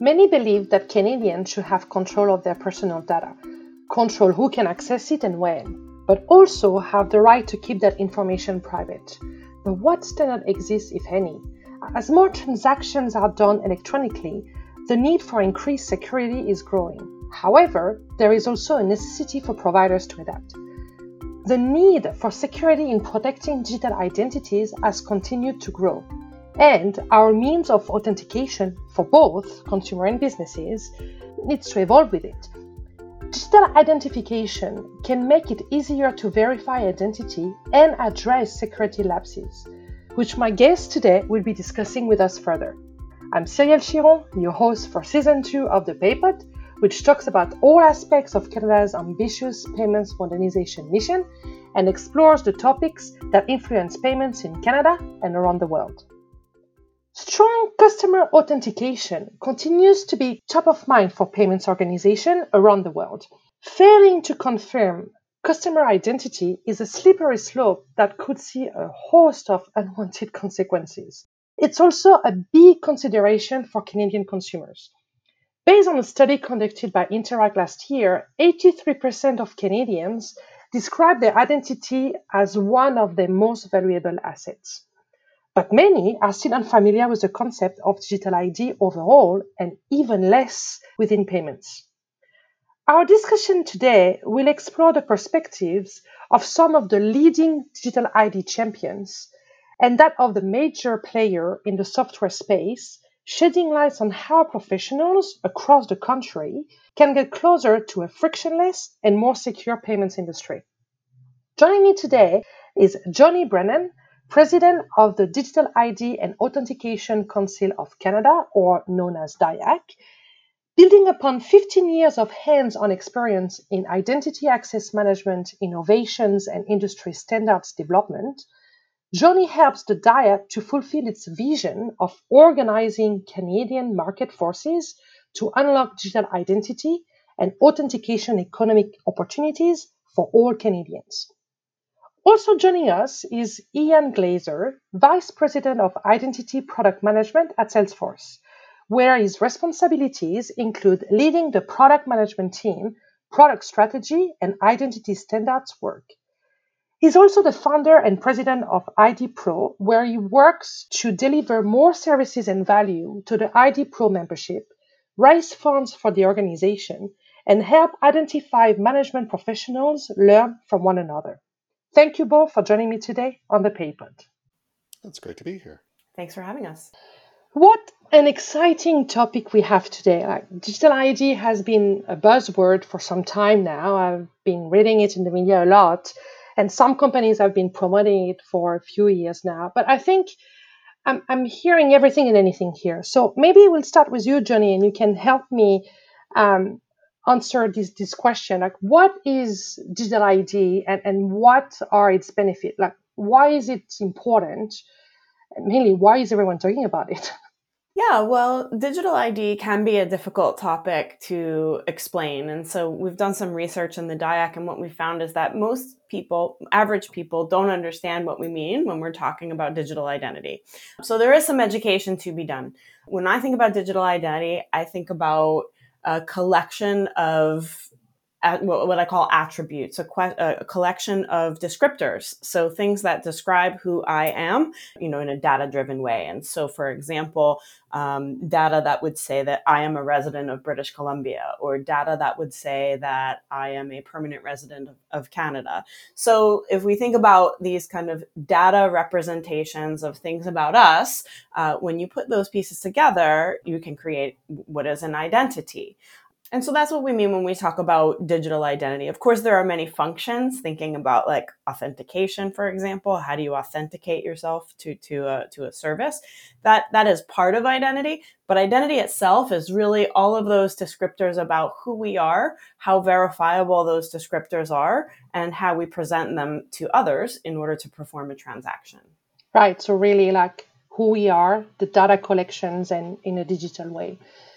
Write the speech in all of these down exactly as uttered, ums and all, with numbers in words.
Many believe that Canadians should have control of their personal data, control who can access it and when, but also have the right to keep that information private. But what standard exists, if any? As more transactions are done electronically, the need for increased security is growing. However, there is also a necessity for providers to adapt. The need for security in protecting digital identities has continued to grow, and our means of authentication for both consumer and businesses needs to evolve with it. Digital identification can make it easier to verify identity and address security lapses, which my guest today will be discussing with us further. I'm Cyrielle Chiron, your host for Season two of The PayPod, which talks about all aspects of Canada's ambitious payments modernization mission and explores the topics that influence payments in Canada and around the world. Strong customer authentication continues to be top of mind for payments organizations around the world. Failing to confirm customer identity is a slippery slope that could see a host of unwanted consequences. It's also a big consideration for Canadian consumers. Based on a study conducted by Interact last year, eighty-three percent of Canadians describe their identity as one of their most valuable assets. But many are still unfamiliar with the concept of digital I D overall, and even less within payments. Our discussion today will explore the perspectives of some of the leading digital I D champions and that of the major player in the software space, shedding light on how professionals across the country can get closer to a frictionless and more secure payments industry. Joining me today is Johnny Brennan, President of the Digital I D and Authentication Council of Canada, or known as D I A C. Building upon fifteen years of hands-on experience in identity access management, innovations, and industry standards development, Johnny helps the D I A C to fulfill its vision of organizing Canadian market forces to unlock digital identity and authentication economic opportunities for all Canadians. Also joining us is Ian Glazer, Vice President of Identity Product Management at Salesforce, where his responsibilities include leading the product management team, product strategy, and identity standards work. He's also the founder and president of I D Pro, where he works to deliver more services and value to the I D Pro membership, raise funds for the organization, and help identify management professionals learn from one another. Thank you both for joining me today on the PayPod. It's great to be here. Thanks for having us. What an exciting topic we have today. Like, digital I D has been a buzzword for some time now. I've been reading it in the media a lot, and some companies have been promoting it for a few years now. But I think I'm, I'm hearing everything and anything here. So maybe we'll start with you, Johnny, and you can help me um, answer this, this question. Like, what is digital I D and, and what are its benefits? Like, why is it important? And mainly, why is everyone talking about it? Yeah, well, digital I D can be a difficult topic to explain. And so we've done some research in the D I A C, and what we found is that most people, average people, don't understand what we mean when we're talking about digital identity. So there is some education to be done. When I think about digital identity, I think about a collection of what I call attributes, a, que- a collection of descriptors. So things that describe who I am, you know, in a data-driven way. And so, for example, um, data that would say that I am a resident of British Columbia, or data that would say that I am a permanent resident of, of Canada. So if we think about these kind of data representations of things about us, uh, when you put those pieces together, you can create what is an identity. And so that's what we mean when we talk about digital identity. Of course, there are many functions, thinking about like authentication, for example. How do you authenticate yourself to, to, a, to a service? That, that is part of identity. But identity itself is really all of those descriptors about who we are, how verifiable those descriptors are, and how we present them to others in order to perform a transaction. Right. So really like who we are, the data collections, and in a digital way.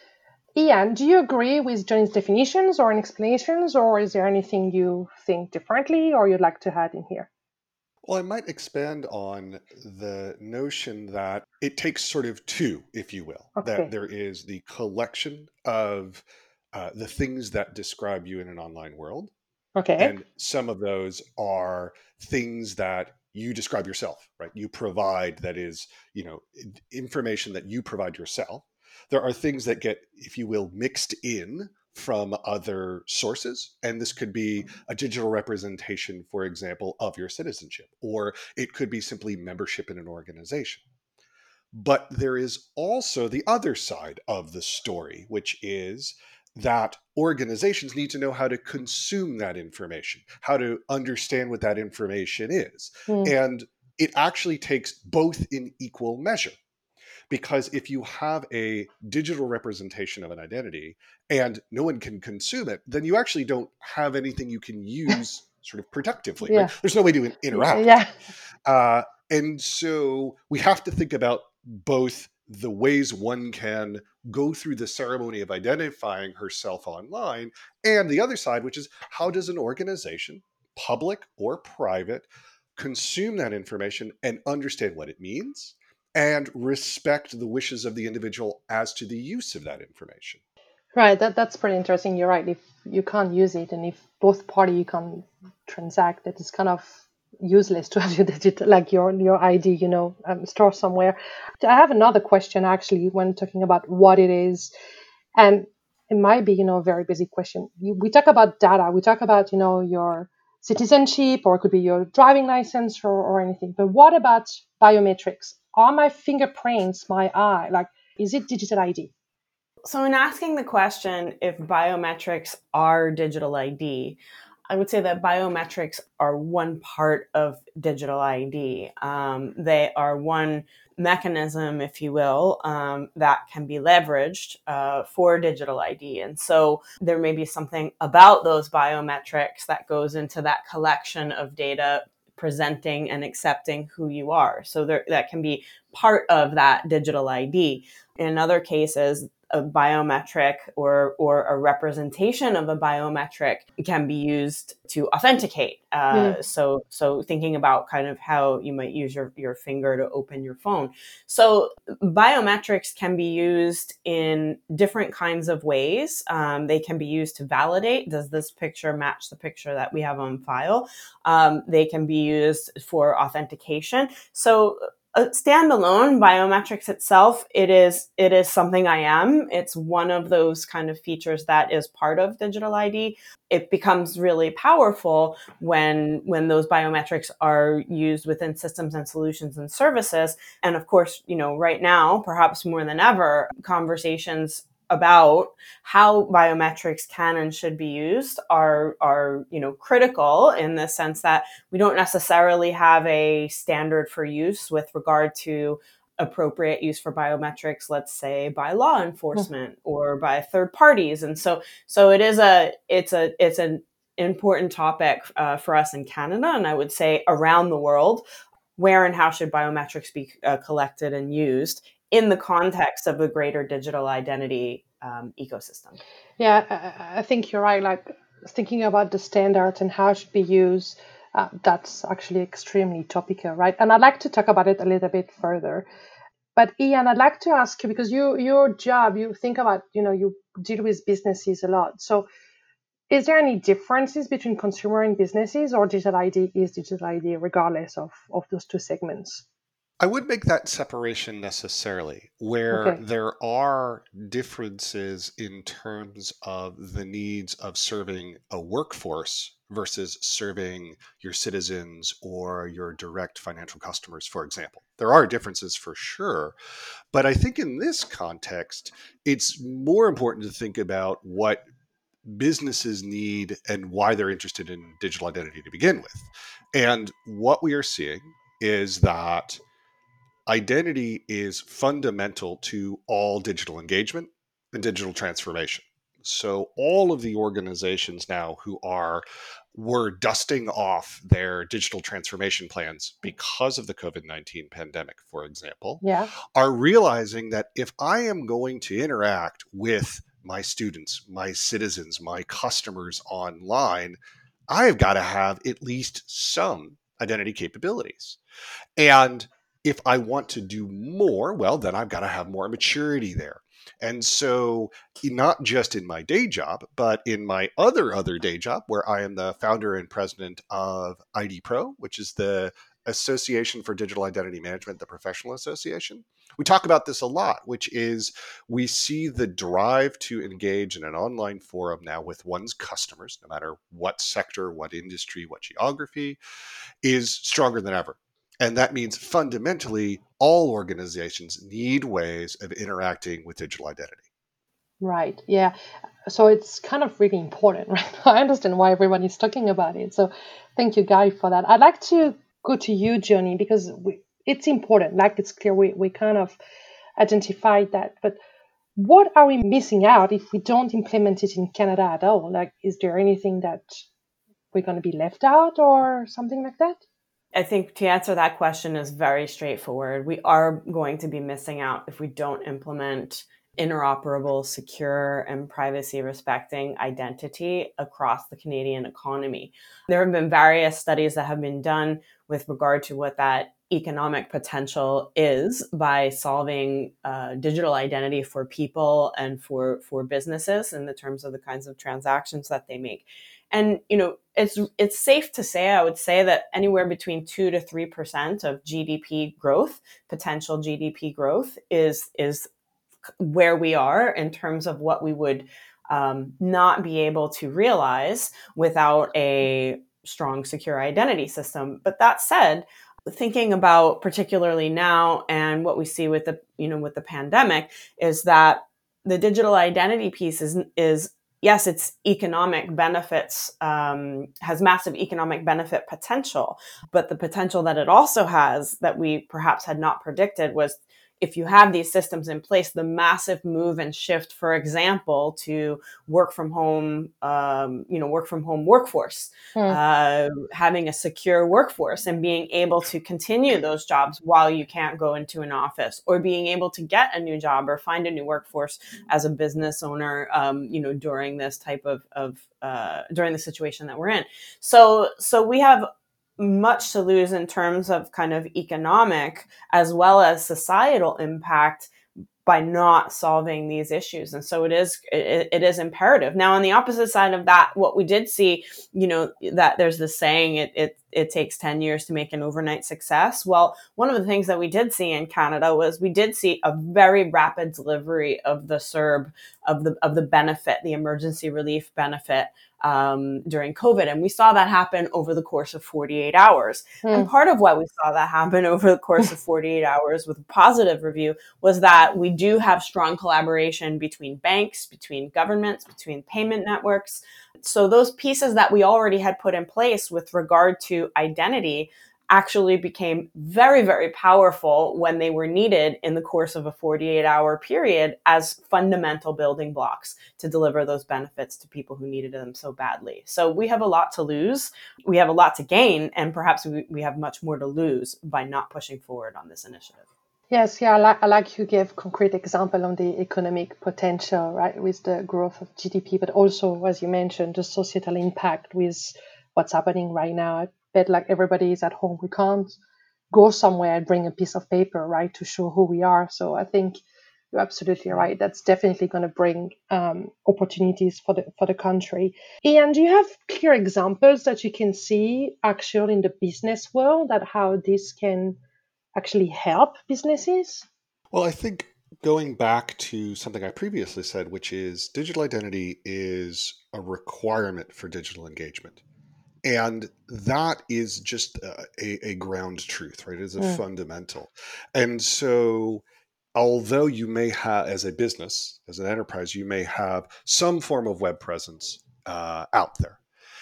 Ian, do you agree with Johnny's definitions or explanations, or is there anything you think differently or you'd like to add in here? Well, I might expand on the notion that it takes sort of two, if you will, that Okay. there is the collection of uh, the things that describe you in an online world. Okay. And some of those are things that you describe yourself, right? You provide, that is, you know, information that you provide yourself. There are things that get, if you will, mixed in from other sources. And this could be a digital representation, for example, of your citizenship, or it could be simply membership in an organization. But there is also the other side of the story, which is that organizations need to know how to consume that information, how to understand what that information is. Mm. And it actually takes both in equal measure. Because if you have a digital representation of an identity and no one can consume it, then you actually don't have anything you can use sort of productively, right? Yeah. There's no way to interact. Yeah. Uh, and so we have to think about both the ways one can go through the ceremony of identifying herself online, and the other side, which is how does an organization, public or private, consume that information and understand what it means and respect the wishes of the individual as to the use of that information. Right. That that's pretty interesting. You're right. If you can't use it, and if both party you can transact, it is kind of useless to have your digital, like your your I D, you know, um, stored somewhere. I have another question actually when talking about what it is, and it might be, you know, a very basic question. You, we talk about data. We talk about, you know, your citizenship, or it could be your driving license, or, or anything. But what about biometrics? Are my fingerprints, my eye, like, is it digital I D? So, in asking the question if biometrics are digital I D, I would say that biometrics are one part of digital I D. Um, they are one mechanism, if you will, um, that can be leveraged uh, for digital I D. And so there may be something about those biometrics that goes into that collection of data presenting and accepting who you are. So there, that can be part of that digital I D. In other cases, a biometric or or a representation of a biometric can be used to authenticate. Uh, Mm. so so thinking about kind of how you might use your, your finger to open your phone. So biometrics can be used in different kinds of ways. Um, they can be used to validate, does this picture match the picture that we have on file? Um, they can be used for authentication. So Uh, standalone biometrics itself, it is it is something I am. It's one of those kind of features that is part of digital I D. It becomes really powerful when when those biometrics are used within systems and solutions and services. And of course, you know, right now, perhaps more than ever, conversations about how biometrics can and should be used are are you know critical, in the sense that we don't necessarily have a standard for use with regard to appropriate use for biometrics, let's say by law Mm. enforcement or by third parties. And so so it is a it's a it's an important topic uh, for us in Canada, and I would say around the world. Where and how should biometrics be uh, collected and used in the context of a greater digital identity um, ecosystem? Yeah, I, I think you're right. Like thinking about the standards and how it should be used, uh, that's actually extremely topical, right? And I'd like to talk about it a little bit further. But Ian, I'd like to ask you because you your job, you think about, you know, you deal with businesses a lot. So is there any differences between consumer and businesses, or digital I D is digital I D regardless of, of those two segments? I would make that separation necessarily, where Okay. there are differences in terms of the needs of serving a workforce versus serving your citizens or your direct financial customers, for example. There are differences for sure. But I think in this context, it's more important to think about what businesses need and why they're interested in digital identity to begin with. And what we are seeing is that identity is fundamental to all digital engagement and digital transformation. So all of the organizations now who are were dusting off their digital transformation plans because of the COVID nineteen pandemic, for example, Yeah. are realizing that if I am going to interact with my students, my citizens, my customers online, I have got to have at least some identity capabilities. And if I want to do more, well, then I've got to have more maturity there. And so not just in my day job, but in my other other day job, where I am the founder and president of I D Pro, which is the Association for Digital Identity Management, the professional association. We talk about this a lot, which is we see the drive to engage in an online forum now with one's customers, no matter what sector, what industry, what geography, is stronger than ever. And that means fundamentally all organizations need ways of interacting with digital identity. Right. Yeah. So it's kind of really important, right? I understand why everyone is talking about it. So thank you, Guy, for that. I'd like to go to you, Johnny, because we, it's important. Like it's clear we, we kind of identified that. But what are we missing out if we don't implement it in Canada at all? Like, is there anything that we're going to be left out or something like that? I think to answer that question is very straightforward. We are going to be missing out if we don't implement interoperable, secure, and privacy respecting identity across the Canadian economy. There have been various studies that have been done with regard to what that economic potential is by solving uh, digital identity for people and for, for businesses in the terms of the kinds of transactions that they make. And, you know, it's it's safe to say, I would say that anywhere between two to three percent of G D P growth, potential G D P growth, is is where we are in terms of what we would um, not be able to realize without a strong, secure identity system. But that said, thinking about particularly now and what we see with the you know with the pandemic is that the digital identity piece is is yes, it's economic benefits, um, has massive economic benefit potential, but the potential that it also has that we perhaps had not predicted was if you have these systems in place, the massive move and shift, for example, to work from home, um, you know, work from home workforce, mm. uh, having a secure workforce and being able to continue those jobs while you can't go into an office, or being able to get a new job or find a new workforce as a business owner, um, you know, during this type of, of uh, during the situation that we're in. So, so we have much to lose in terms of kind of economic as well as societal impact by not solving these issues. And so it is, it, it is imperative. Now, on the opposite side of that, what we did see, you know, that there's this saying, it, it, it takes ten years to make an overnight success. Well, one of the things that we did see in Canada was we did see a very rapid delivery of the C E R B, of the, of the benefit, the emergency relief benefit, Um, during COVID. And we saw that happen over the course of forty-eight hours. Mm. And part of why we saw that happen over the course of forty-eight hours with a positive review was that we do have strong collaboration between banks, between governments, between payment networks. So those pieces that we already had put in place with regard to identity actually became very, very powerful when they were needed in the course of a forty-eight hour period as fundamental building blocks to deliver those benefits to people who needed them so badly. So we have a lot to lose. We have a lot to gain, and perhaps we, we have much more to lose by not pushing forward on this initiative. Yes, yeah, I like, I like you gave concrete example on the economic potential, right, with the growth of G D P, but also, as you mentioned, the societal impact with what's happening right now. I bet like everybody is at home. We can't go somewhere and bring a piece of paper, right, to show who we are. So I think you're absolutely right. That's definitely going to bring um, opportunities for the for the country. Ian, do you have clear examples that you can see actually in the business world that how this can actually help businesses? Well, I think going back to something I previously said, which is digital identity is a requirement for digital engagement. And that is just a, a, a ground truth, right? It is a mm. fundamental. And so although you may have, as a business, as an enterprise, you may have some form of web presence uh, out there.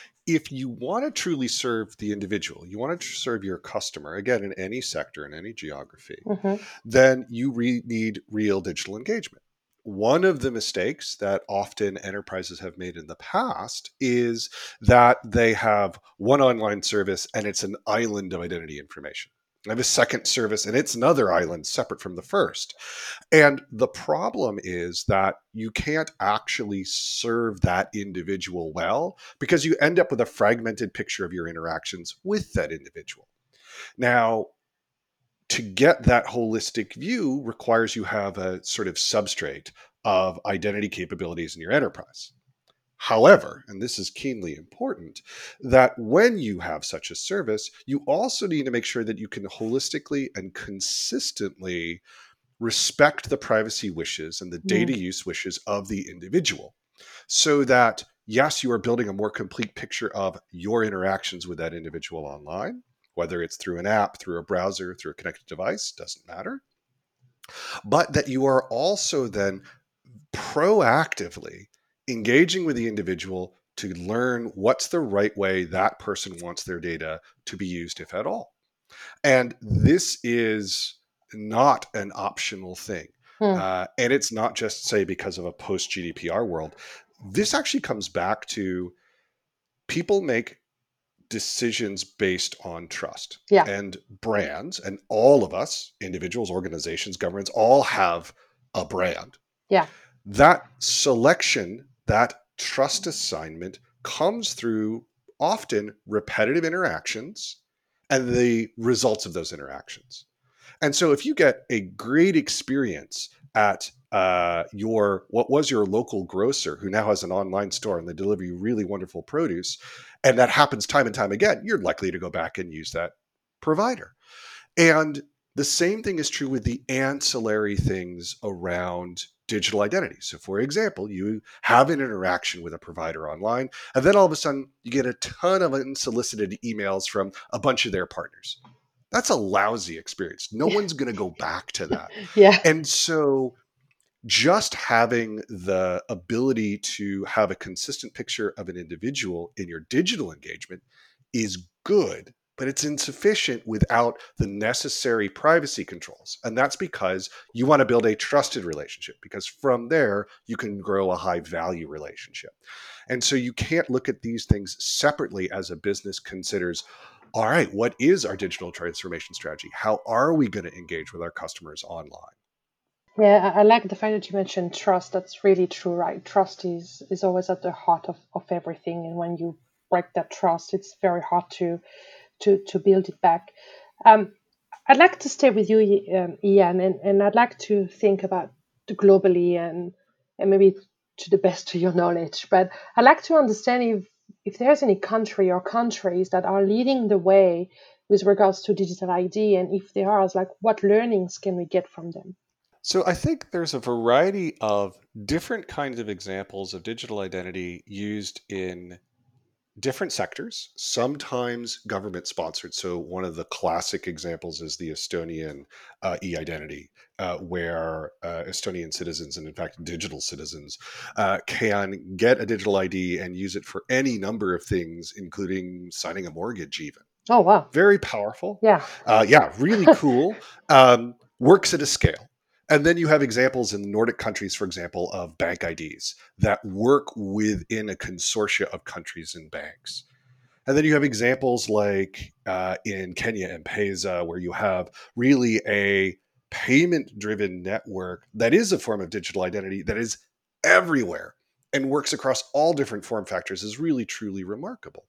If you want to truly serve the individual, you want to serve your customer, again, in any sector, in any geography, mm-hmm. then you re- need real digital engagement. One of the mistakes that often enterprises have made in the past is that they have one online service and it's an island of identity information. I have a second service, and it's another island separate from the first. And the problem is that you can't actually serve that individual well because you end up with a fragmented picture of your interactions with that individual. Now, to get that holistic view requires you have a sort of substrate of identity capabilities in your enterprise. However, and this is keenly important, that when you have such a service, you also need to make sure that you can holistically and consistently respect the privacy wishes and the data Mm. use wishes of the individual, so that, yes, you are building a more complete picture of your interactions with that individual online, whether it's through an app, through a browser, through a connected device, doesn't matter. But that you are also then proactively engaging with the individual to learn what's the right way that person wants their data to be used, if at all. And this is not an optional thing. Mm. Uh, and it's not just, say, because of a post G D P R world. This actually comes back to people make decisions based on trust. Yeah. And brands, and all of us, individuals, organizations, governments, all have a brand. Yeah. That selection, that trust assignment comes through often repetitive interactions and the results of those interactions. And so if you get a great experience at uh, your, what was your local grocer who now has an online store and they deliver you really wonderful produce, and that happens time and time again, you're likely to go back and use that provider. And the same thing is true with the ancillary things around digital identity. So for example, you have an interaction with a provider online, and then all of a sudden you get a ton of unsolicited emails from a bunch of their partners. That's a lousy experience. No one's going to go back to that. Yeah. And so just having the ability to have a consistent picture of an individual in your digital engagement is good, but it's insufficient without the necessary privacy controls. And that's because you want to build a trusted relationship, because from there you can grow a high value relationship. And so you can't look at these things separately as a business considers, all right, what is our digital transformation strategy? How are we going to engage with our customers online? Yeah, I I like the fact that you mentioned trust. That's really true, right? Trust is is always at the heart of, of everything, and when you break that trust, it's very hard to to to build it back. Um, I'd like to stay with you, um, Ian, and, and I'd like to think about the globally and and maybe to the best of your knowledge. But I'd like to understand if if there's any country or countries that are leading the way with regards to digital I D, and if there are, like what learnings can we get from them? So I think there's a variety of different kinds of examples of digital identity used in different sectors, sometimes government sponsored. So one of the classic examples is the Estonian uh, e-identity, uh, where uh, Estonian citizens, and in fact digital citizens, uh, can get a digital I D and use it for any number of things, including signing a mortgage even. Oh wow, Very powerful. yeah, Uh, yeah, really cool. Um, works at a scale. And then you have examples in the Nordic countries, for example, of bank I Ds that work within a consortia of countries and banks. And then you have examples like uh, in Kenya and M-Pesa, where you have really a payment-driven network that is a form of digital identity that is everywhere and works across all different form factors, is really, truly remarkable.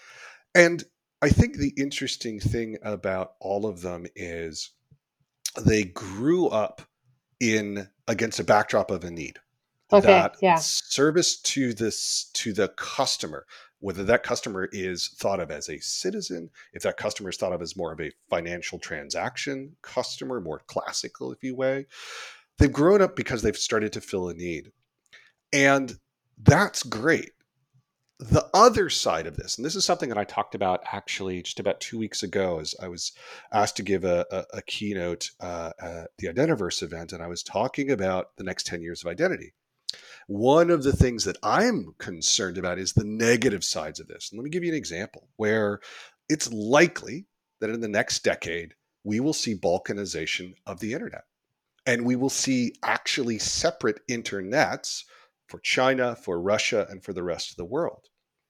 And I think the interesting thing about all of them is they grew up in against a backdrop of a need, okay, that yeah, service to this to the customer, whether that customer is thought of as a citizen, if that customer is thought of as more of a financial transaction customer, more classical, if you will, they've grown up because they've started to fill a need. And that's great. The other side of this, and this is something that I talked about actually just about two weeks ago, as I was asked to give a, a, a keynote uh, at the Identiverse event, and I was talking about the next ten years of identity. One of the things that I'm concerned about is the negative sides of this. And let me give you an example where it's likely that in the next decade, we will see balkanization of the internet. And we will see actually separate internets for China, for Russia, and for the rest of the world.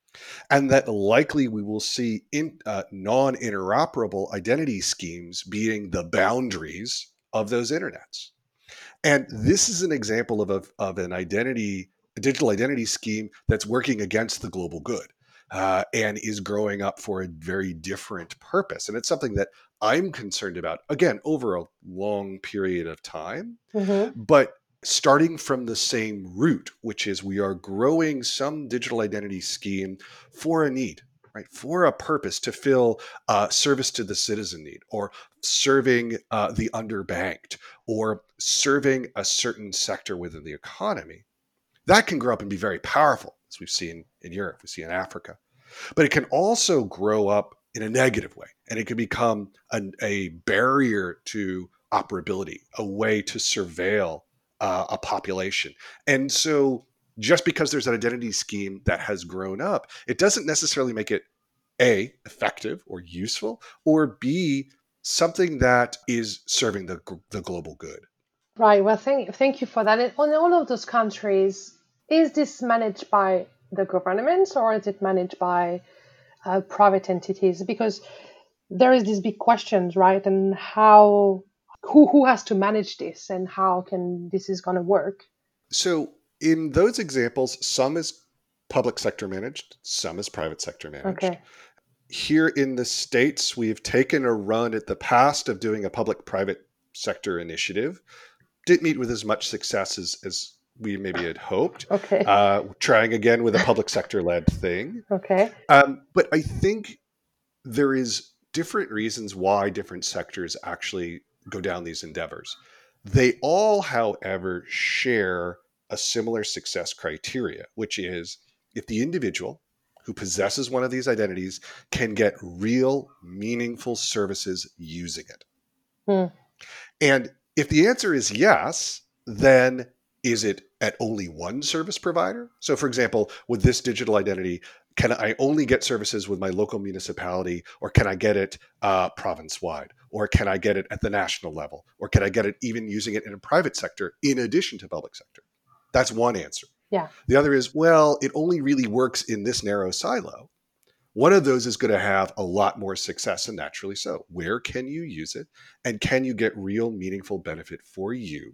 and that likely we will see in, uh, non-interoperable identity schemes being the boundaries of those internets. And this is an example of, a, of an identity, a digital identity scheme that's working against the global good uh, and is growing up for a very different purpose. And it's something that I'm concerned about, again, over a long period of time, Mm-hmm. but starting from the same root, which is we are growing some digital identity scheme for a need, right? For a purpose to fill uh, service to the citizen need, or serving uh, the underbanked, or serving a certain sector within the economy. That can grow up and be very powerful, as we've seen in Europe, we see in Africa. But it can also grow up in a negative way, and it can become an, a barrier to operability, a way to surveil uh, a population. And so just because there's an identity scheme that has grown up, it doesn't necessarily make it A, effective or useful, or B, something that is serving the, the global good. Right. Well, thank thank you for that. In on all of those countries, is this managed by the governments or is it managed by uh, private entities? Because there is these big questions, right? And how who who has to manage this and how can this is going to work? So in those examples, some is public sector managed, some is private sector managed. Okay. Here in the States, we've taken a run at the past of doing a public private sector initiative. Didn't meet with as much success as, as we maybe had hoped. Okay. Uh, trying again with a public sector led thing. Okay. Um, but I think there is different reasons why different sectors actually go down these endeavors. They all, however, share a similar success criteria, which is if the individual who possesses one of these identities can get real, meaningful services using it. Hmm. And if the answer is yes, then is it at only one service provider? So, for example, with this digital identity, can I only get services with my local municipality, or can I get it uh, province-wide, or can I get it at the national level, or can I get it even using it in a private sector in addition to public sector? That's one answer. Yeah. The other is, well, it only really works in this narrow silo. One of those is going to have a lot more success, and naturally so. Where can you use it, and can you get real meaningful benefit for you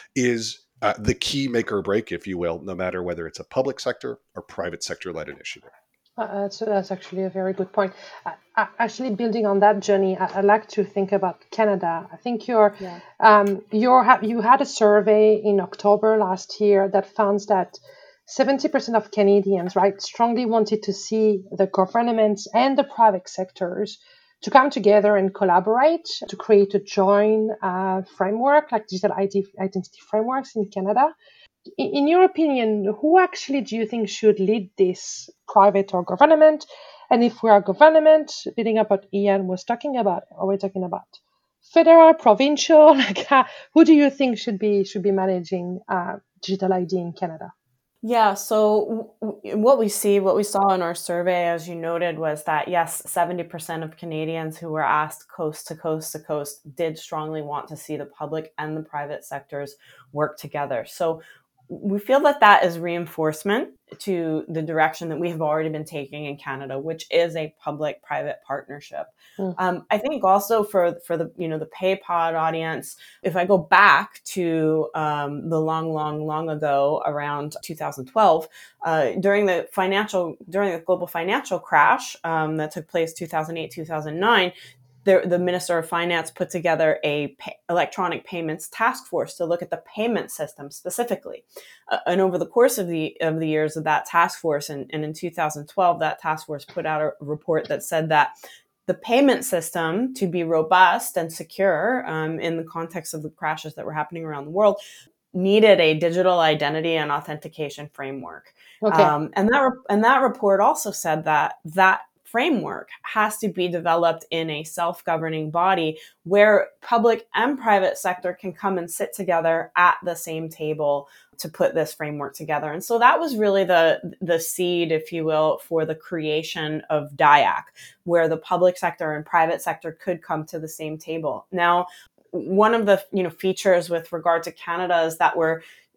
is uh, the key make or break, if you will, no matter whether it's a public sector or private sector-led initiative. Uh, that's, that's actually a very good point. Uh, uh, actually, building on that journey, I, I'd like to think about Canada. I think you're, Yeah. um, you're ha- you had a survey in October last year that found that seventy percent of Canadians, right, strongly wanted to see the governments and the private sectors to come together and collaborate to create a joint uh, framework, like digital I D, identity frameworks in Canada. In your opinion, who actually do you think should lead this, private or government? And if we are government, building up what Ian was talking about, are we talking about federal, provincial? Like, uh, who do you think should be should be managing uh, digital I D in Canada? Yeah, so w- what we see, what we saw in our survey, as you noted, was that yes, seventy percent of Canadians who were asked coast to coast to coast did strongly want to see the public and the private sectors work together. So we feel that that is reinforcement to the direction that we have already been taking in Canada, which is a public-private partnership. Mm. Um, I think also for for the you know the PayPod audience, if I go back to um, the long, long, long ago, around two thousand twelve, uh, during the financial during the global financial crash um, that took place two thousand eight, two thousand nine. The, the Minister of Finance put together a pay, electronic payments task force to look at the payment system specifically. Uh, and over the course of the of the years of that task force, and, and in two thousand twelve, that task force put out a report that said that the payment system, to be robust and secure um, in the context of the crashes that were happening around the world, needed a digital identity and authentication framework. Okay. Um, and that re- and that report also said that that framework has to be developed in a self-governing body where public and private sector can come and sit together at the same table to put this framework together. And so that was really the, the seed, if you will, for the creation of D I A C, where the public sector and private sector could come to the same table. Now, one of the you know features with regard to Canada is that we're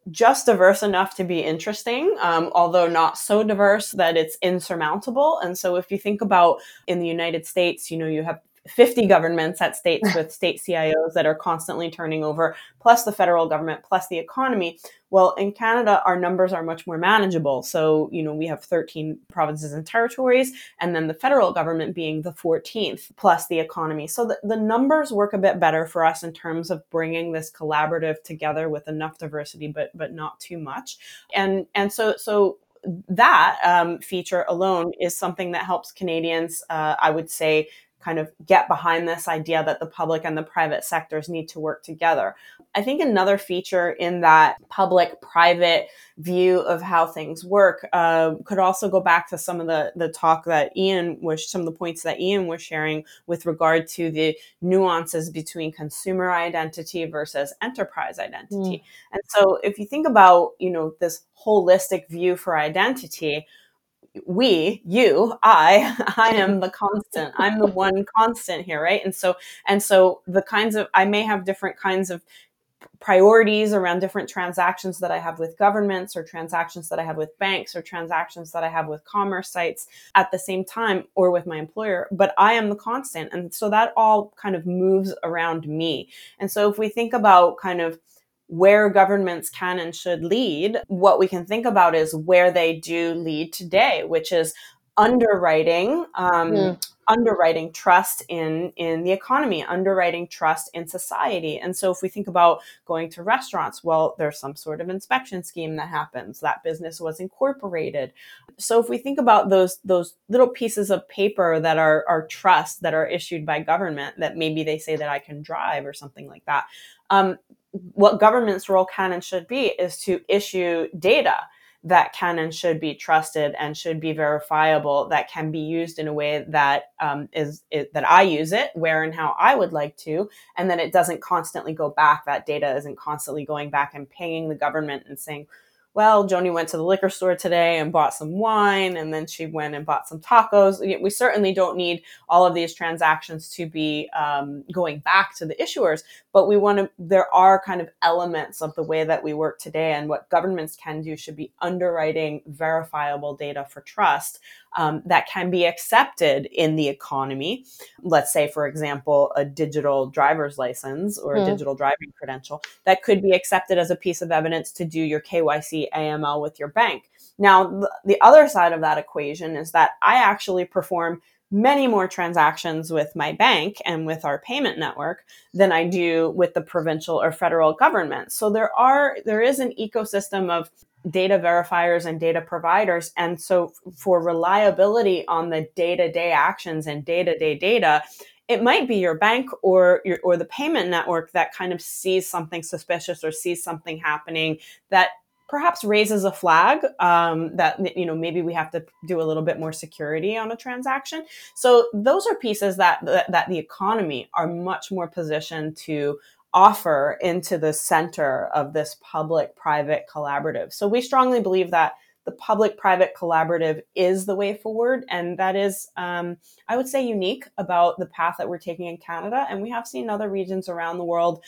just diverse enough to be interesting, um, although not so diverse that it's insurmountable. And so if you think about in the United States, you know, you have fifty governments at states with state C I Os that are constantly turning over, plus the federal government, plus the economy. Well, in Canada, our numbers are much more manageable. So, you know, we have thirteen provinces and territories, and then the federal government being the fourteenth, plus the economy. So the, the numbers work a bit better for us in terms of bringing this collaborative together with enough diversity, but but not too much. And and so so that um, feature alone is something that helps Canadians, uh, I would say, kind of get behind this idea that the public and the private sectors need to work together. I think another feature in that public-private view of how things work uh, could also go back to some of the, the talk that Ian was, some of the points that Ian was sharing with regard to the nuances between consumer identity versus enterprise identity. Mm. And so if you think about, you know, this holistic view for identity, we, you, I, I am the constant. I'm the one constant here, right? And so, and so the kinds of, I may have different kinds of priorities around different transactions that I have with governments or transactions that I have with banks or transactions that I have with commerce sites at the same time or with my employer, but I am the constant. And so that all kind of moves around me. And so if we think about kind of where governments can and should lead, what we can think about is where they do lead today, which is underwriting, um, mm. underwriting trust in, in the economy, underwriting trust in society. And so if we think about going to restaurants, well, there's some sort of inspection scheme that happens. That business was incorporated. So if we think about those, those little pieces of paper that are, are trust that are issued by government, that maybe they say that I can drive or something like that, um, what government's role can and should be is to issue data that can and should be trusted and should be verifiable, that can be used in a way that um, is, is that I use it, where and how I would like to, and then it doesn't constantly go back. That data isn't constantly going back and pinging the government and saying, well, Joni went to the liquor store today and bought some wine, and then she went and bought some tacos. We certainly don't need all of these transactions to be um, going back to the issuers, but we want to, there are kind of elements of the way that we work today, and what governments can do should be underwriting verifiable data for trust um, that can be accepted in the economy. Let's say, for example, a digital driver's license or a mm. digital driving credential that could be accepted as a piece of evidence to do your K Y C A M L with your bank. Now, the other side of that equation is that I actually perform many more transactions with my bank and with our payment network than I do with the provincial or federal government. So there are, there is an ecosystem of data verifiers and data providers. And so for reliability on the day-to-day actions and day-to-day data, it might be your bank or your, or the payment network that kind of sees something suspicious or sees something happening that perhaps raises a flag um, that, you know, maybe we have to do a little bit more security on a transaction. So those are pieces that, that, that the economy are much more positioned to offer into the center of this public-private collaborative. So we strongly believe that the public-private collaborative is the way forward. And that is, um, I would say, unique about the path that we're taking in Canada. And we have seen other regions around the world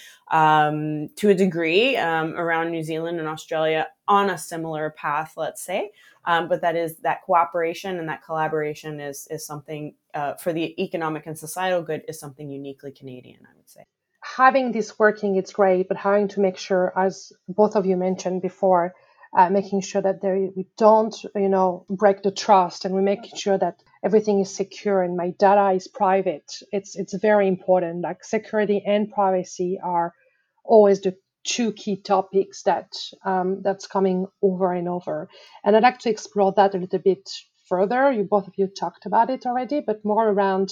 um, to a degree, um, around New Zealand and Australia, on a similar path, let's say. Um, but that is that cooperation and that collaboration is, is something uh, for the economic and societal good is something uniquely Canadian, I would say. Having this working, it's great, but having to make sure, as both of you mentioned before, Uh, making sure that there, we don't, you know, break the trust, and we're making sure that everything is secure and my data is private. It's it's very important. Like security and privacy are always the two key topics that um, that's coming over and over. And I'd like to explore that a little bit further. You both of you talked about it already, but more around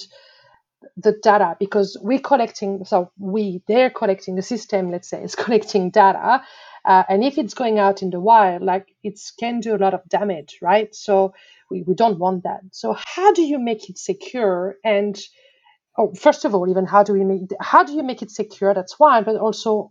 the data, because we're collecting, so we, they're collecting, the system, let's say, is collecting data. Uh, and if it's going out in the wild, like it can do a lot of damage, right? So we, we don't want that. So how do you make it secure? And oh, first of all, even how do we make, how do you make it secure? That's one, but also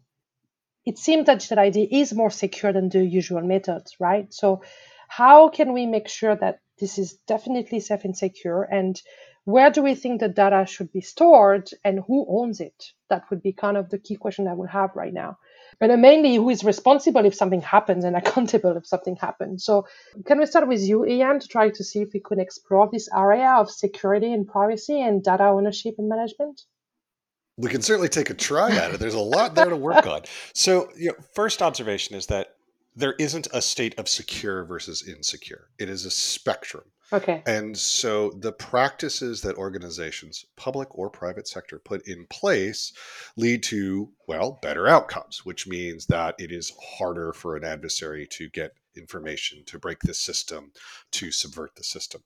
it seems that digital I D is more secure than the usual methods, right? So how can we make sure that this is definitely safe and secure? And where do we think the data should be stored, and who owns it? That would be kind of the key question I would have right now. but mainly who is responsible if something happens and accountable if something happens. So can we start with you, Ian, to try to see if we could explore this area of security and privacy and data ownership and management? We can certainly take a try at it. There's a lot there to work on. So, you know, first observation is that there isn't a state of secure versus insecure. It is a spectrum. Okay. And so the practices that organizations, public or private sector, put in place lead to, well, better outcomes, which means that it is harder for an adversary to get information, to break the system, to subvert the system.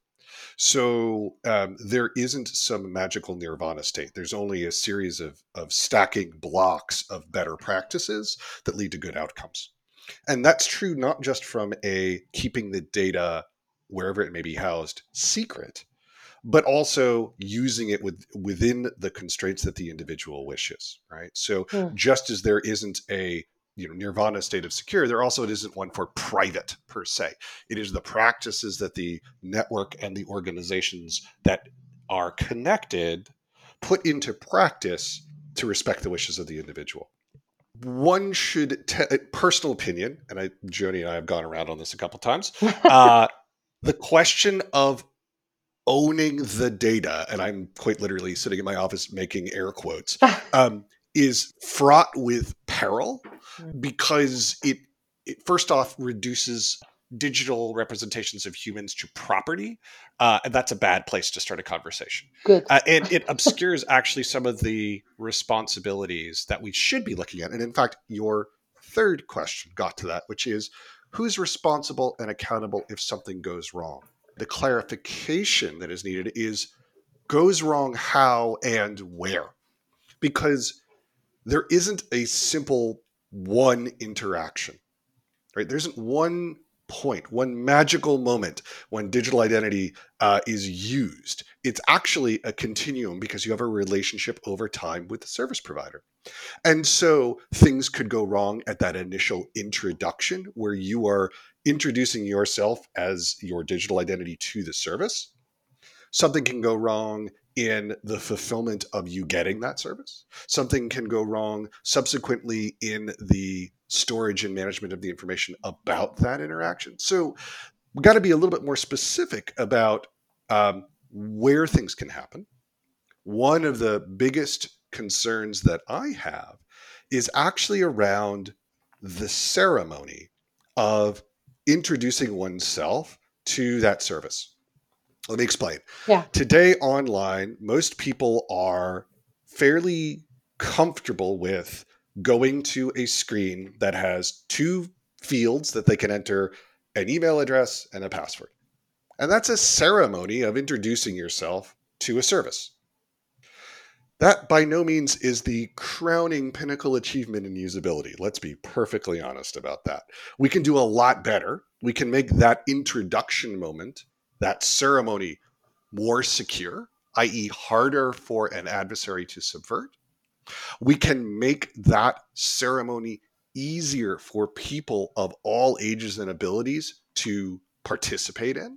So um, there isn't some magical nirvana state. There's only a series of, of stacking blocks of better practices that lead to good outcomes. And that's true not just from a keeping the data wherever it may be housed secret, but also using it with, within the constraints that the individual wishes, right? So Hmm. just as there isn't a you know nirvana state of secure, there also isn't one for private per se. It is the practices that the network and the organizations that are connected put into practice to respect the wishes of the individual. One should, te- personal opinion, and I, Joni and I have gone around on this a couple times, uh, the question of owning the data, and I'm quite literally sitting in my office making air quotes, um, is fraught with peril because it, it first off reduces digital representations of humans to property, uh, and that's a bad place to start a conversation. Good. Uh, and it obscures actually some of the responsibilities that we should be looking at. And in fact, your third question got to that, which is who's responsible and accountable if something goes wrong? The clarification that is needed is goes wrong how and where, because there isn't a simple one interaction, right? There isn't one point, one magical moment when digital identity uh, is used. It's actually a continuum because you have a relationship over time with the service provider. And so things could go wrong at that initial introduction where you are introducing yourself as your digital identity to the service. Something can go wrong in the fulfillment of you getting that service. Something can go wrong subsequently in the storage and management of the information about that interaction. So we've got to be a little bit more specific about um, where things can happen. One of the biggest concerns that I have is actually around the ceremony of introducing oneself to that service. Let me explain. Yeah. Today online, most people are fairly comfortable with going to a screen that has two fields that they can enter, an email address and a password. And that's a ceremony of introducing yourself to a service. That by no means is the crowning pinnacle achievement in usability. Let's be perfectly honest about that. We can do a lot better. We can make that introduction moment, that ceremony, more secure, that is harder for an adversary to subvert. We can make that ceremony easier for people of all ages and abilities to participate in.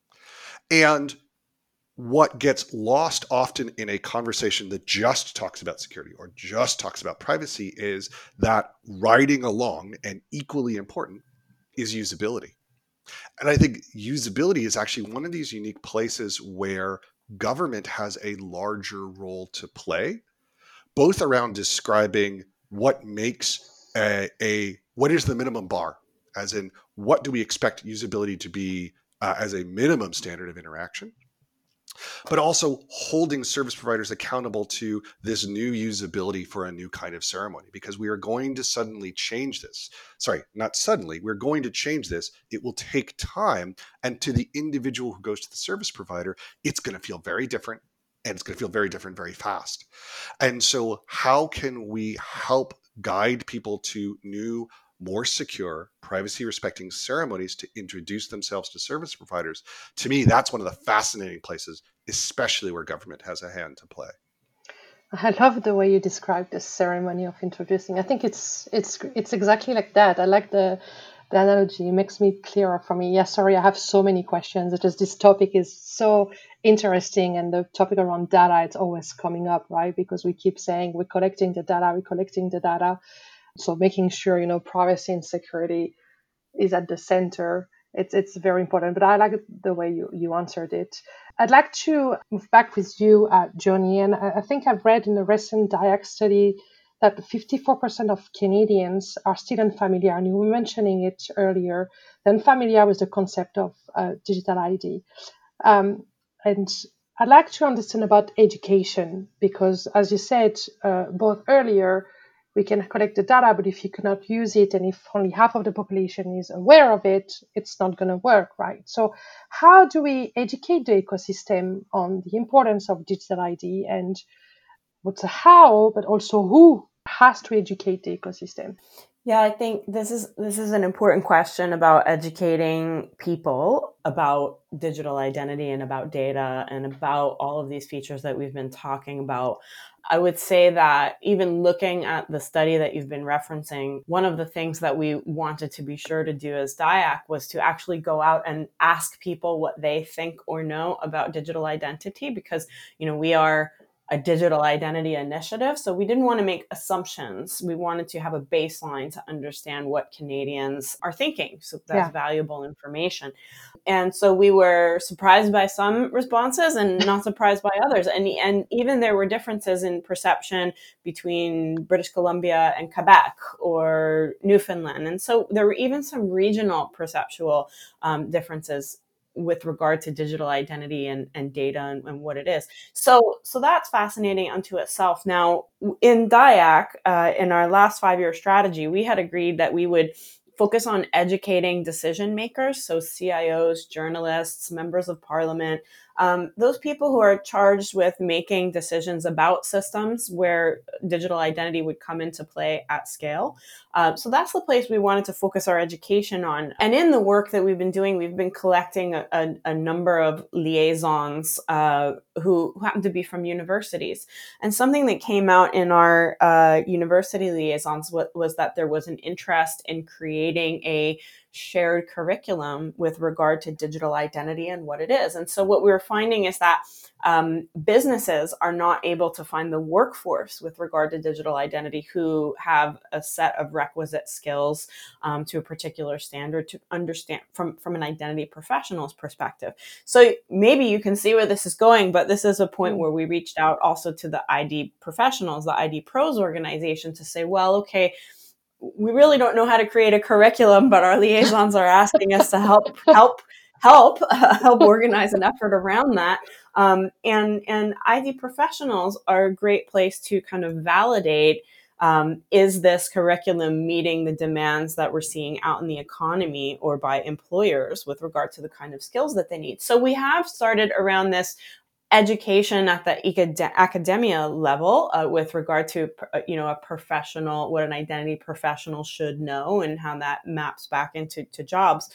And what gets lost often in a conversation that just talks about security or just talks about privacy is that riding along, and equally important, is usability. And I think usability is actually one of these unique places where government has a larger role to play, both around describing what makes a, a what is the minimum bar, as in what do we expect usability to be uh, as a minimum standard of interaction, but also holding service providers accountable to this new usability for a new kind of ceremony, because we are going to suddenly change this. Sorry, not suddenly. We're going to change this. It will take time. And to the individual who goes to the service provider, it's going to feel very different. And it's going to feel very different very fast. And so how can we help guide people to new, more secure, privacy-respecting ceremonies to introduce themselves to service providers? To me, that's one of the fascinating places, especially where government has a hand to play. I love the way you describe the ceremony of introducing. I think it's it's it's exactly like that. I like the the analogy. It makes me clearer for me. Yeah, sorry, I have so many questions. It's just this topic is so interesting, and the topic around data, it's always coming up, right? Because we keep saying we're collecting the data, we're collecting the data. So making sure, you know, privacy and security is at the center. It's it's very important. But I like the way you, you answered it. I'd like to move back with you, uh, Johnny. And I, I think I've read in a recent D I A C study that fifty-four percent of Canadians are still unfamiliar, and you were mentioning it earlier, unfamiliar with the concept of uh, digital I D. Um, and I'd like to understand about education, because, as you said uh, both earlier, we can collect the data, but if you cannot use it and if only half of the population is aware of it, it's not going to work, right? So how do we educate the ecosystem on the importance of digital I D, and what's the how, but also who has to educate the ecosystem? Yeah, I think this is this is an important question about educating people about digital identity and about data and about all of these features that we've been talking about. I would say that even looking at the study that you've been referencing, one of the things that we wanted to be sure to do as D I A C was to actually go out and ask people what they think or know about digital identity, because, you know, we are a digital identity initiative. So we didn't want to make assumptions. We wanted to have a baseline to understand what Canadians are thinking. So that's Yeah. valuable information. And so we were surprised by some responses and not surprised by others. And, and even there were differences in perception between British Columbia and Quebec or Newfoundland. And so there were even some regional perceptual um, differences with regard to digital identity and, and data and, and what it is. So, so that's fascinating unto itself. Now, in D I A C, uh, in our last five-year strategy, we had agreed that we would focus on educating decision makers, so C I Os, journalists, members of parliament, um, those people who are charged with making decisions about systems where digital identity would come into play at scale. Uh, so that's the place we wanted to focus our education on. And in the work that we've been doing, we've been collecting a, a, a number of liaisons uh, who, who happen to be from universities. And something that came out in our uh, university liaisons was, was that there was an interest in creating a shared curriculum with regard to digital identity and what it is. And so what we were finding is that um, businesses are not able to find the workforce with regard to digital identity who have a set of requisite skills um, to a particular standard to understand from, from an identity professional's perspective. So maybe you can see where this is going, but this is a point where we reached out also to the I D professionals, the I D pros organization, to say, well, okay, we really don't know how to create a curriculum, but our liaisons are asking us to help, help, help, uh, help organize an effort around that. Um, and, and I D professionals are a great place to kind of validate, um, is this curriculum meeting the demands that we're seeing out in the economy or by employers with regard to the kind of skills that they need? So we have started around this education at the academia level uh, with regard to, you know, a professional, what an identity professional should know and how that maps back into to jobs.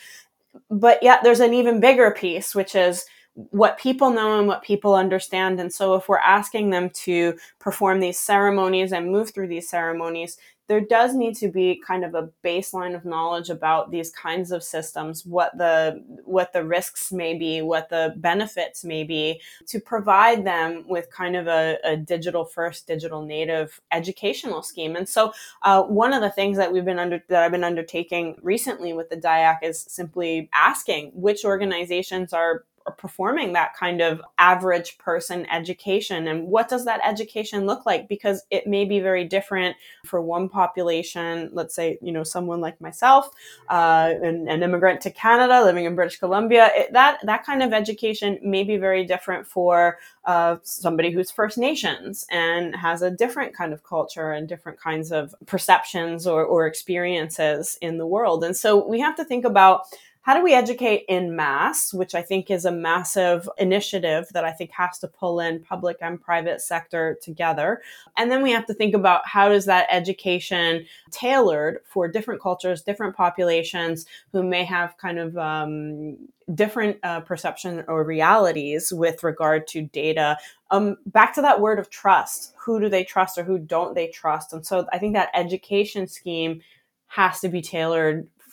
But yet there's an even bigger piece, which is what people know and what people understand. And so if we're asking them to perform these ceremonies and move through these ceremonies, there does need to be kind of a baseline of knowledge about these kinds of systems, what the what the risks may be, what the benefits may be, to provide them with kind of a, a digital first, digital native educational scheme. And so uh, one of the things that we've been under that I've been undertaking recently with the D I A C is simply asking which organizations are are performing that kind of average person education, and what does that education look like? Because it may be very different for one population. Let's say, you know, someone like myself, uh, an, an immigrant to Canada living in British Columbia, it, that that kind of education may be very different for uh, somebody who's First Nations and has a different kind of culture and different kinds of perceptions or, or experiences in the world. And so we have to think about, how do we educate in mass, which I think is a massive initiative that I think has to pull in public and private sector together. And then we have to think about, how does that education tailored for different cultures, different populations who may have kind of um, different uh, perception or realities with regard to data. Um, back to that word of trust. Who do they trust or who don't they trust? And so I think that education scheme has to be tailored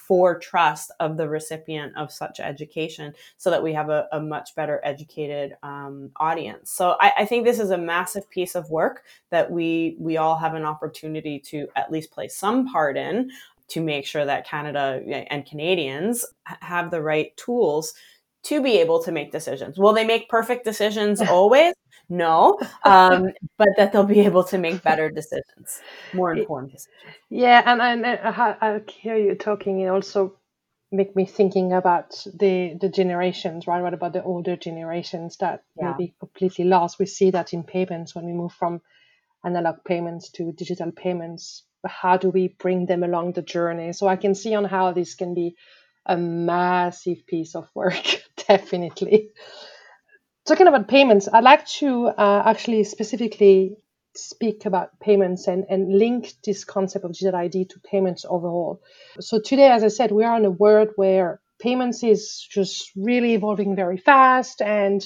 for trust of the recipient of such education, so that we have a, a much better educated um, audience. So I, I think this is a massive piece of work that we we all have an opportunity to at least play some part in, to make sure that Canada and Canadians have the right tools to be able to make decisions. Will they make perfect decisions always? No, um, but that they'll be able to make better decisions, more informed decisions. Yeah, and, and I, I hear you talking. It also make me thinking about the the generations, right? What about the older generations that Yeah. may be completely lost? We see that in payments when we move from analog payments to digital payments. How do we bring them along the journey? So I can see on how this can be a massive piece of work, definitely. Talking about payments, I'd like to uh, actually specifically speak about payments and, and link this concept of digital I D to payments overall. So today, as I said, we are in a world where payments is just really evolving very fast, and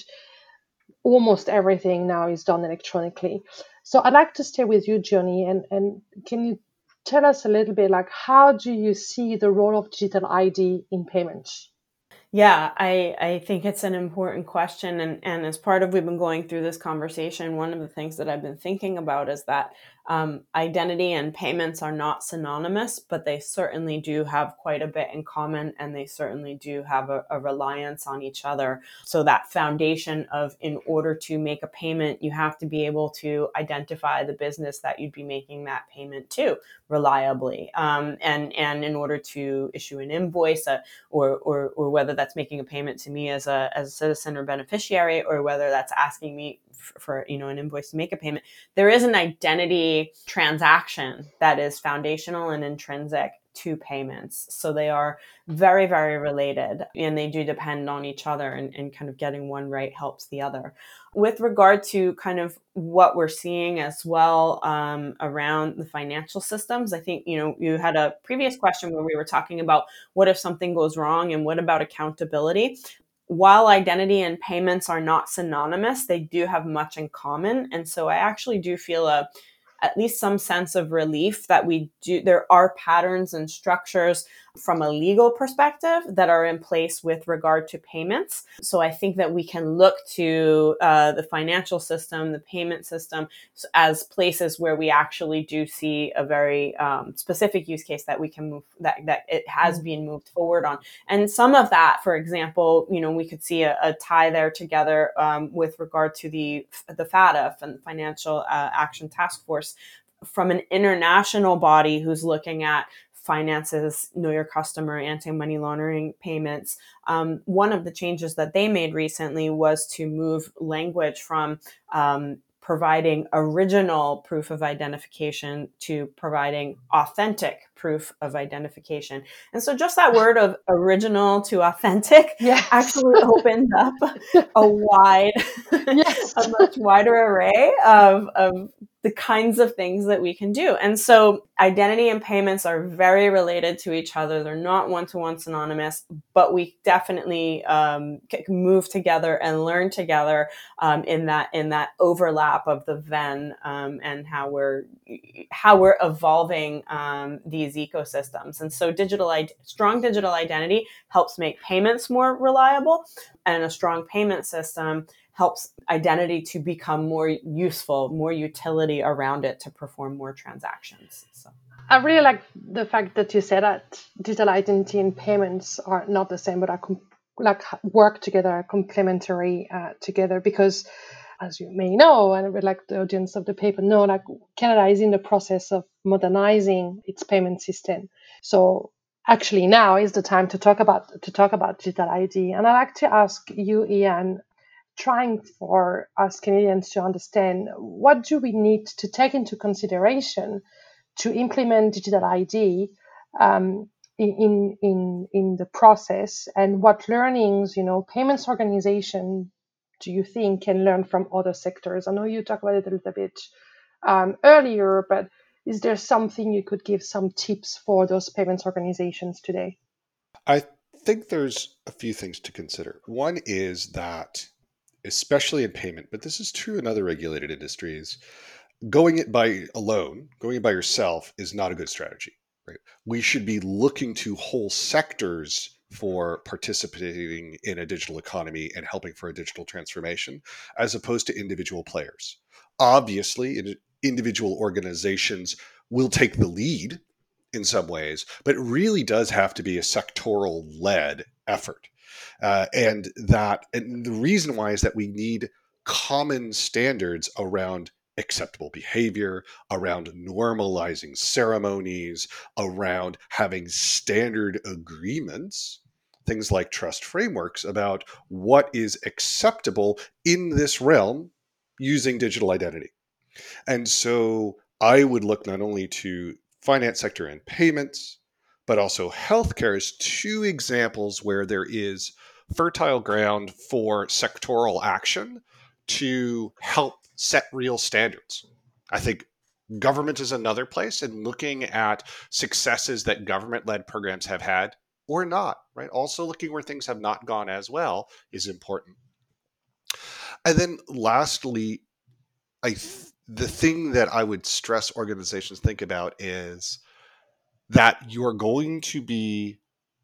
almost everything now is done electronically. So I'd like to stay with you, Johnny, and, and can you tell us a little bit, like, how do you see the role of digital I D in payments? Yeah, I, I think it's an important question. And, and as part of we've been going through this conversation, one of the things that I've been thinking about is that um, identity and payments are not synonymous, but they certainly do have quite a bit in common, and they certainly do have a, a reliance on each other. So that foundation of, in order to make a payment, you have to be able to identify the business that you'd be making that payment to reliably. Um, and, and in order to issue an invoice, uh, or, or, or whether that's making a payment to me as a, as a citizen or beneficiary, or whether that's asking me for, for, you know, an invoice to make a payment, there is an identity transaction that is foundational and intrinsic to payments. So they are very, very related, and they do depend on each other, and, and kind of getting one right helps the other. With regard to kind of what we're seeing as well um, around the financial systems, I think, you know, you had a previous question where we were talking about what if something goes wrong and what about accountability? While identity and payments are not synonymous, they do have much in common. And so I actually do feel a at least some sense of relief that we do, there are patterns and structures from a legal perspective that are in place with regard to payments. So I think that we can look to uh, the financial system, the payment system, as places where we actually do see a very um, specific use case that we can move, that, that it has been moved forward on. And some of that, for example, you know, we could see a, a tie there together um, with regard to the, the F A T F and the Financial uh, Action Task Force, from an international body who's looking at finances, know your customer, anti-money laundering, payments. Um, one of the changes that they made recently was to move language from um, providing original proof of identification to providing authentic proof of identification. And so just that word of original to authentic Yes. actually opened up a wide, yes. a much wider array of, of the kinds of things that we can do. And so identity and payments are very related to each other. They're not one-to-one synonymous, but we definitely um, can move together and learn together um, in that in that overlap of the Venn um, and how we're how we're evolving um, these ecosystems. And so digital strong digital identity helps make payments more reliable, and a strong payment system helps identity to become more useful, more utility around it to perform more transactions. So I really like the fact that you said that digital identity and payments are not the same, but are com- like work together, are complementary uh, together. Because, as you may know, and I would like the audience of the paper know, like Canada is in the process of modernizing its payment system. So actually, now is the time to talk about to talk about digital I D. And I'd like to ask you, Ian, trying for us Canadians to understand, what do we need to take into consideration to implement digital I D um, in, in, in the process, and what learnings, you know, payments organization do you think can learn from other sectors? I know you talked about it a little bit um, earlier, but is there something you could give some tips for those payments organizations today? I think there's a few things to consider. One is that, especially in payment, but this is true in other regulated industries, going it by alone, going it by yourself is not a good strategy. right? We should be looking to whole sectors for participating in a digital economy and helping for a digital transformation, as opposed to individual players. Obviously, individual organizations will take the lead in some ways, but it really does have to be a sectoral led effort. Uh, and that, and the reason why is that we need common standards around acceptable behavior, around normalizing ceremonies, around having standard agreements, things like trust frameworks about what is acceptable in this realm using digital identity. And so I would look not only to finance sector and payments, but also healthcare as two examples where there is fertile ground for sectoral action to help set real standards. I think government is another place, and looking at successes that government-led programs have had or not, right? Also looking where things have not gone as well is important. And then lastly, I th- the thing that I would stress organizations think about is that you're going to be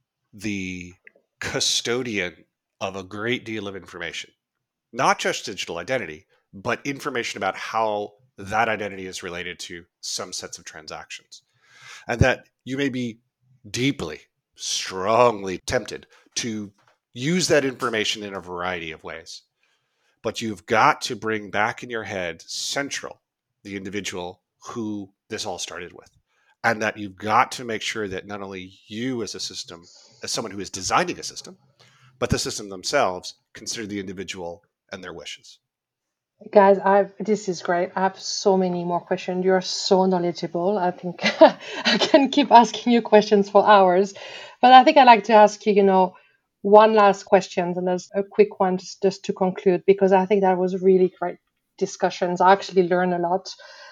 the custodian of a great deal of information, not just digital identity, but information about how that identity is related to some sets of transactions. And that you may be deeply, strongly tempted to use that information in a variety of ways. But you've got to bring back in your head central the individual who this all started with. And that you've got to make sure that not only you as a system, as someone who is designing a system, but the system themselves consider the individual and their wishes. Guys, I've this is great. I have so many more questions. You're so knowledgeable. I think I can keep asking you questions for hours. But I think I'd like to ask you, you know, one last question, and there's a quick one just, just to conclude, because I think that was really great discussions. I actually learned a lot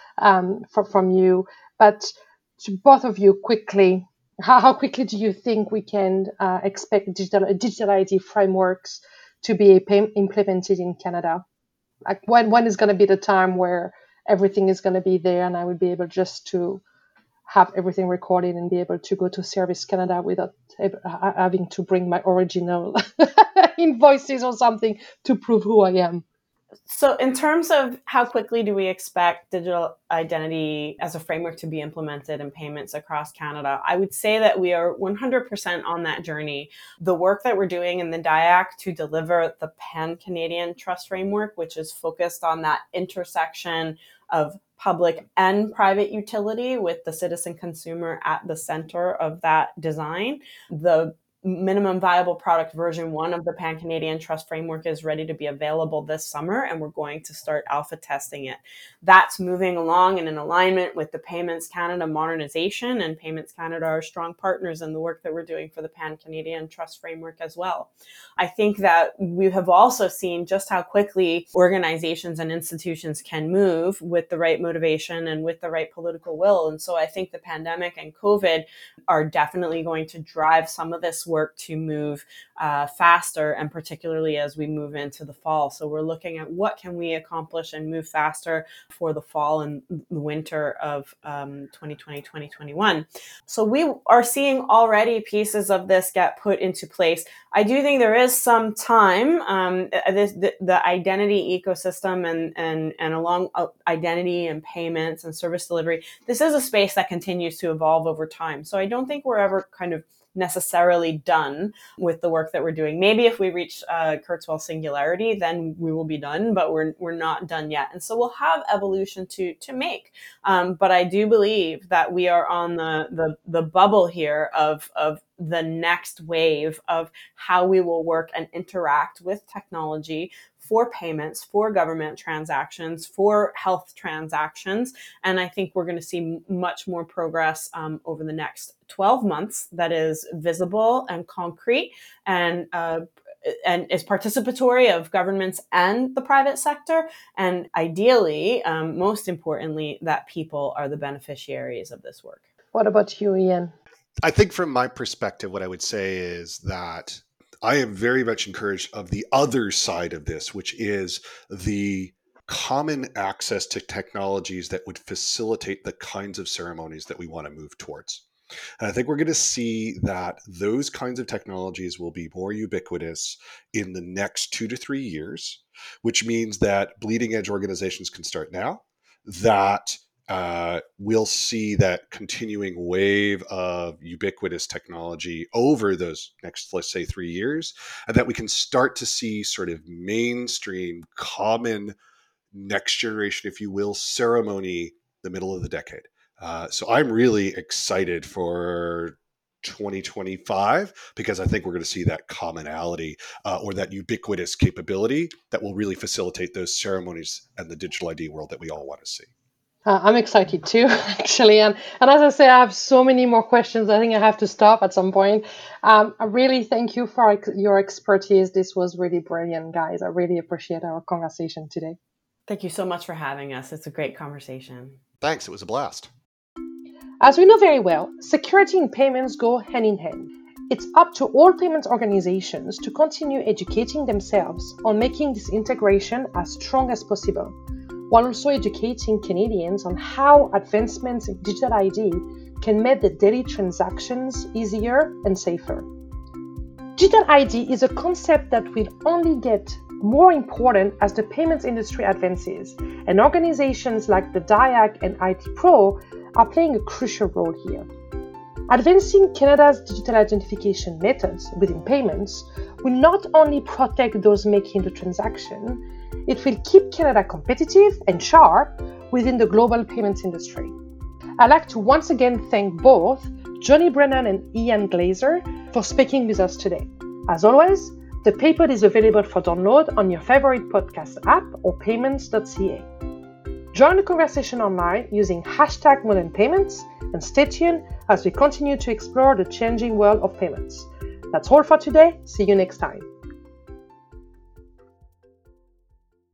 um, from, from you. But to both of you, quickly, how, how quickly do you think we can uh, expect digital, digital I D frameworks to be implemented in Canada? Like when when is going to be the time where everything is going to be there and I would be able just to have everything recorded and be able to go to Service Canada without having to bring my original invoices or something to prove who I am? So in terms of how quickly do we expect digital identity as a framework to be implemented in payments across Canada, I would say that we are one hundred percent on that journey. The work that we're doing in the D I A C to deliver the Pan-Canadian Trust Framework, which is focused on that intersection of public and private utility with the citizen consumer at the center of that design. The minimum viable product version one of the Pan-Canadian Trust Framework is ready to be available this summer, and we're going to start alpha testing it. That's moving along and in alignment with the Payments Canada modernization, and Payments Canada are strong partners in the work that we're doing for the Pan-Canadian Trust Framework as well. I think that we have also seen just how quickly organizations and institutions can move with the right motivation and with the right political will. And so I think the pandemic and COVID are definitely going to drive some of this work to move uh, faster, and particularly as we move into the fall. So we're looking at what can we accomplish and move faster for the fall and the winter of um, twenty twenty, twenty twenty-one. So we are seeing already pieces of this get put into place. I do think there is some time. Um, this, the, the identity ecosystem and, and, and along uh, identity and payments and service delivery, this is a space that continues to evolve over time. So I don't think we're ever kind of necessarily done with the work that we're doing. Maybe if we reach uh, Kurzweil singularity, then we will be done, but we're we're not done yet. And so we'll have evolution to to make. Um, but I do believe that we are on the the, the bubble here of of the next wave of how we will work and interact with technology for payments, for government transactions, for health transactions. And I think we're going to see much more progress um, over the next twelve months that is visible and concrete and uh, and is participatory of governments and the private sector. And ideally, um, most importantly, that people are the beneficiaries of this work. What about you, Ian? I think from my perspective, what I would say is that I am very much encouraged of the other side of this, which is the common access to technologies that would facilitate the kinds of ceremonies that we want to move towards. And I think we're going to see that those kinds of technologies will be more ubiquitous in the next two to three years, which means that bleeding edge organizations can start now, that uh, we'll see that continuing wave of ubiquitous technology over those next, let's say, three years, and that we can start to see sort of mainstream, common, next generation, if you will, ceremony the middle of the decade. Uh, so I'm really excited for twenty twenty-five because I think we're going to see that commonality uh, or that ubiquitous capability that will really facilitate those ceremonies and the digital I D world that we all want to see. Uh, I'm excited too, actually. And, and as I say, I have so many more questions. I think I have to stop at some point. Um, I really thank you for ex- your expertise. This was really brilliant, guys. I really appreciate our conversation today. Thank you so much for having us. It's a great conversation. Thanks. It was a blast. As we know very well, security and payments go hand in hand. It's up to all payments organizations to continue educating themselves on making this integration as strong as possible, while also educating Canadians on how advancements in digital I D can make the daily transactions easier and safer. Digital I D is a concept that will only get more important as the payments industry advances, and organizations like the D I A C and I T Pro are playing a crucial role here. Advancing Canada's digital identification methods within payments will not only protect those making the transaction, it will keep Canada competitive and sharp within the global payments industry. I'd like to once again thank both Johnny Brennan and Ian Glazer for speaking with us today. As always, the paper is available for download on your favorite podcast app or payments dot c a. Join the conversation online using hashtag modern payments and stay tuned as we continue to explore the changing world of payments. That's all for today. See you next time.